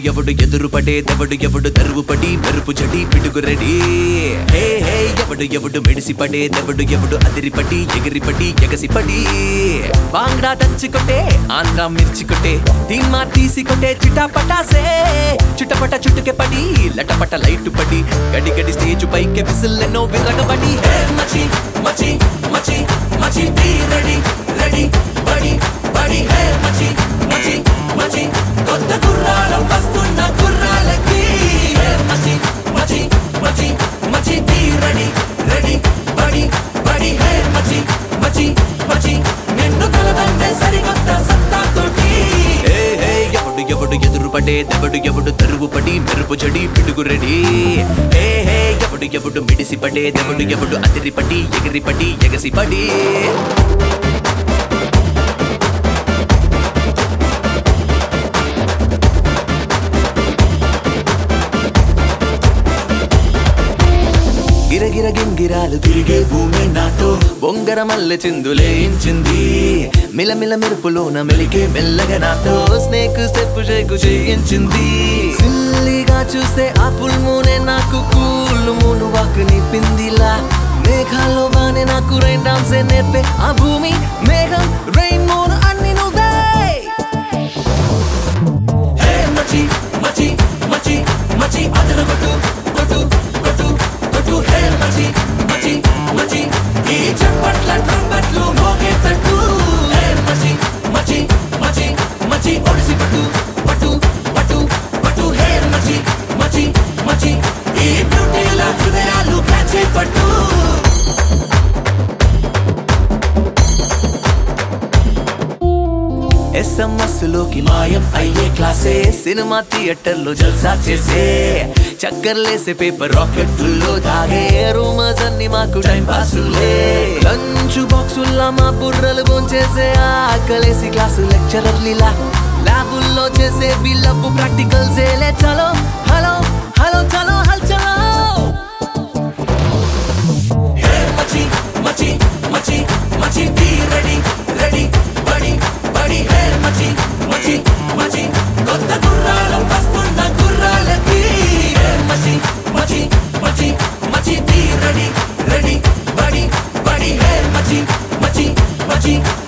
ఎవడు ఎదురు పడే దెవడు ఎవడు తరువు పడి మెరుపు జడి పిడుగు రెడీ హే హే ఎవడు మెడిసి పడే దెవడు ఎవడు అదిరిపడి ఎగిరిపడి ఎగసిపడి బాంగ్డా దంచి కొట్టే ఆంధ్రా మిర్చి కొట్టే తీన్మా తీసి కొట్టే చిటాపటాసే చుట్టపట చుట్టుకే పడి లటపట లైట్ పడి గడి గడి స్టేజ్ పైకి విసిల్లెన్నో విరగబడి హే మచి మచి మచి మచి be ready ready buddy buddy hey మచి మచి మచి కొత్త గుర్రాలు వస్తున్న గుర్రాలకి హే మచి మచి మచి మచి be ready ready buddy buddy hey మచి మచి మచి నిన్ను కలదండే సరికొత్త సత్తాతోటి హే హే ఎవడు ఎదురు పడే దెవడు ఎవడు తరువు పడి మెరుపు జడి పిడుగు రెడీ హే హే ఎవడు మిడిసి పడే దెవడు ఎవడు అదిరిపడి ఎగిరిపడి ఎగసిపడి గిరగిర గింగిరాలు తిరిగే భూమి నాతో బొంగర మల్లె చిందులేయించింది మిలమిల మెరుపులోన మెలికే మెల్లగా నాతో స్నేక్ స్టెప్ షేకు చేయించింది సిల్లిగా చూస్తే ఆ ఫుల్ మూనే నాకు కూల్ మూను వాకు నిప్పిందిలా మేఘాల్లో బానే నాకు రైన్ డాన్సే నేర్పే ఆ భూమి మేఘం రైన్ మూన్ అన్ని నువ్వే హే మచి మచి మచి మచి అదర కొట్టు కొట్టు కొట్టు కొట్టు హే మచి మచి మచి ఈ చప్పట్ల ట్రంపెట్లు మోగేటట్టు హే మచి మచి మచి మచి ఒడిసి పట్టు పట్టు పట్టు పట్టు హే మచి మచి మచి ఈ బ్యూటీల హృదయాలు కాచే పట్టు SMS లోకి మాయం అయ్యే క్లాసే సినిమా థియేటర్లో జల్సా చేసే చక్కర్లేసే పేపర్ రాకెట్లో తాగే రూమర్స్ అన్ని మాకు టైం పాసులే లంచ్ బాక్సుల్లా మా బుర్రలు భోంచేసే ఆకలేసి క్లాసు లెక్చరర్లీలా ల్యాబుల్లో చేసే బిల్లప్పు ప్రాక్టికల్స్ ఏలే చలో హలో హలో చలో హల్ చలో హే మచి మచి మచి మచి be ready ready buddy buddy hey మచి మచి మచి కొత్త గుర్రాలు వస్తున్న గుర్రాలకి హే మచి మచి మచి మచి be ready ready buddy buddy hey మచి మచి మచి